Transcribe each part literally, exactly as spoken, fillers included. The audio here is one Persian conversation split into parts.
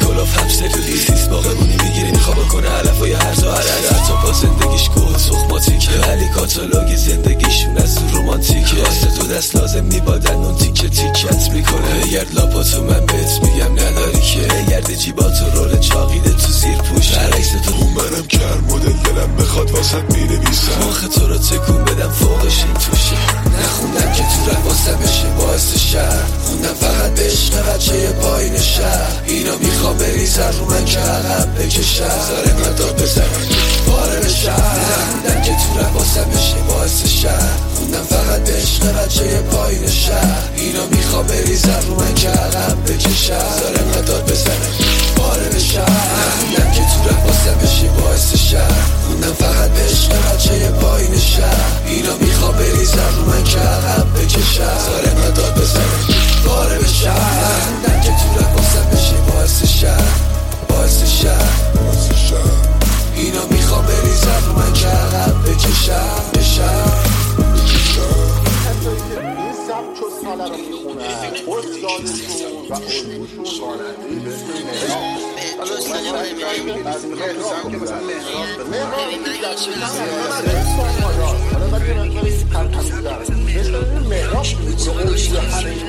کلاف هم سلولی سیس باقمونی میگیره میخواب کنه علفای هرز و هرز حتی با زندگیش گوه سخماتیکه ولی کاتالوگ زندگیشون از تو رومانتیکه واسه تو دست لازم نیبادن اون تیکه تیکت میکنه بگرد لاپاتو من بهت میگم نداری که بگرد جیباتو رول چاقیده تو زیر پوش برعکس تو اون منم کر مدل دلم بخواد واسط مینویسم آخه تو رو تکون بدم فوقش این توشه نخوندم که تو رواسم بشه باعث شهر خوندم فقط به عشق بچه پایین شهر اینا میخوام بریزن رو من که عقب بکشم زاره مدار بزنم پاره بشم نخوندم که تو رواسم بشه باعث شهر خوندم فقط به عشق بچه پایین شهر اینا میخوام بریزن رو من که عقب بکشم زاره مدار بزنم پاره بشم نخوندم که تو رواسم بشه باعث شهر خوندم فقط به عشق بچه پایین شهر اینا میخوام بریزن رو من که عقب بکشم زاره مدار بزنم پاره بشم نخوندم که تو رواسم بشه باعث شهر باعث شهر اینا میخوام بریزن رو من که عقب بکشم بشم این سبک و ساله رو میخونن استادشون و الگوشون رانندهی به اسم مهراب از مهراب که مثلا مهراب مهراب حالا باید که مهرابی ترکمی در مثل مهراب میکنه الگوی همه این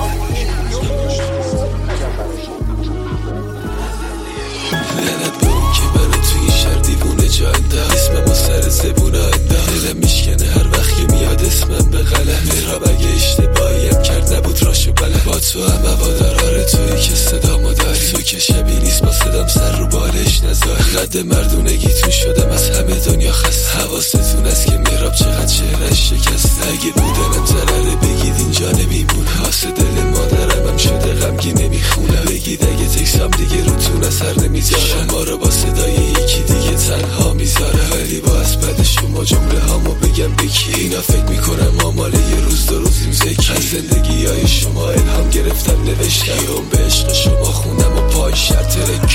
لعنت به اون که منو تو این شهر دیوونه جا انداخت اسمم و سر زبونه انداخت دلم میشکنه هر وقت که میاد اسمم به غلط مهراب اگه اشتباهیم کرد نبود راشو بلد با تو هم هواداراره تویی که صدامو داری تو که شبیه نیست با صدام سر رو بالش نذاری قد مردونگیتون شدم از همه دنیا خسته حواستون است که مهراب چقدر چهرش شکسته اگه بودنم ضرره بگید اینجا نمیمونه واسه دل مادرم هم شده غمگی نمیخونه بگید اگه تکسام دیگه روتون اثر نمیذاره شما رو با صدای یکی دیگه تنها میذاره ولی با اسبد شما جمله هامو بگم بکی اینا فکر میکنم آماله یه روز دو روز این زکی از زندگی های شما الهام گرفتم نوشتم اون به عشق شما خوندم و پای شرط رکی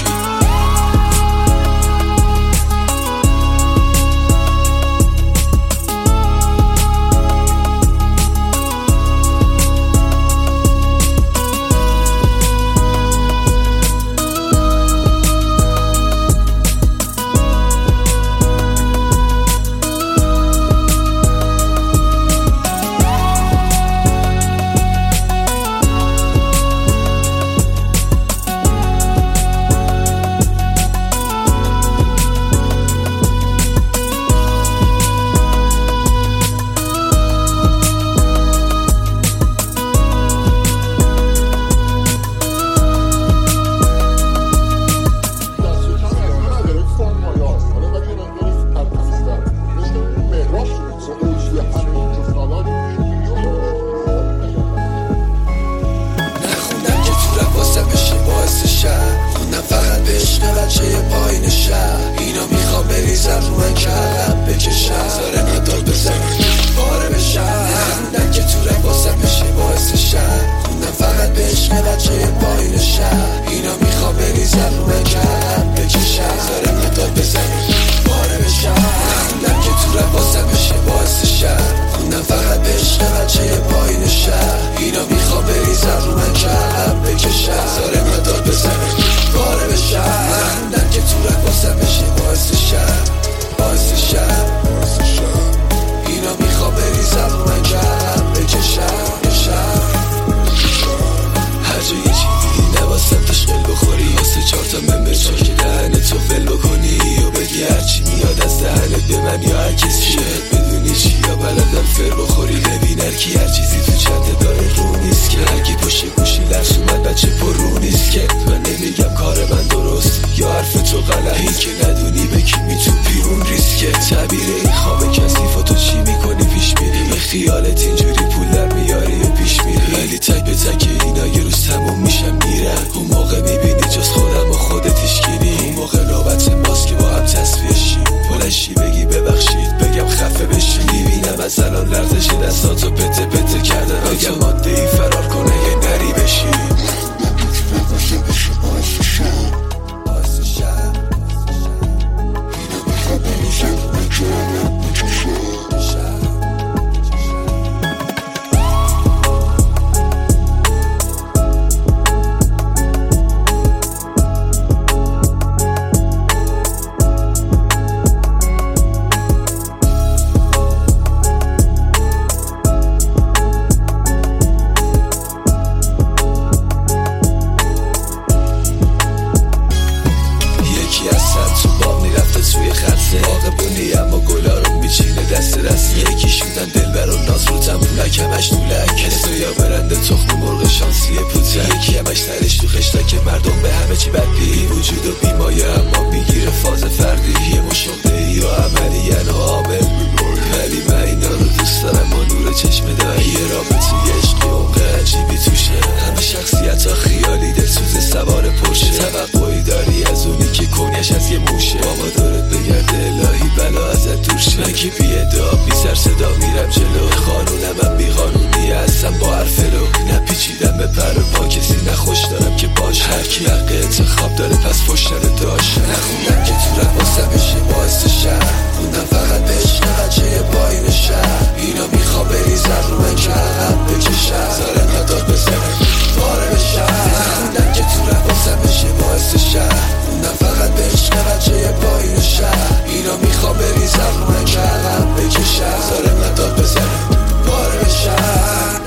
پولک همش دولک کسو یا برنده تخم مرغ شانسی پوتک یکی همش سرش تو خشتک که مردم به همه چی بد بی وجود و بیمایه اما میگیره فاز فردی یه مشغله ای و عملی و عامل ولی من اینا رو دوست دارم با نور چشم دایی یه رابطه عشقی عمق عجیبی توشه همه شخصیت ها خیالی دلسوز سوار پرشه توقعی داری از اونی که کنیش از یه موشه بابا دارت بگرده الهی بلا ازت دور شه من که بی ادا بی سر صدا میرم جلو قانونم هم بی قانونی هستم با حرف رو نپیچیدم به پر پا کسی نخوش دارم که باش هر کی حق انتخاب داره پس فشتر داشت نخوندم که تو رواسم بشه باعث شهر خوندم فقط بهش نقچه پایین شهر اینا میخوا بریزن رو من که عقب بکشم زاره نداد بزنم باره بشم نخوندم که تو رواسم بشه باعث شهر خوندم فقط بهش نقچه پایین شهر اینا میخوا بریزن رو من که عقب بکشم زاره نداد بزنم باره بشم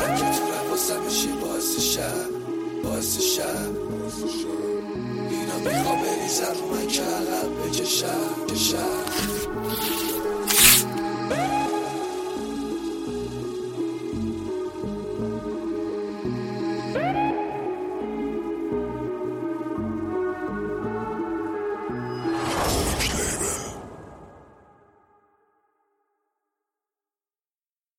باعث شهر اینا میخوا بریزن رو من که عقب بکشم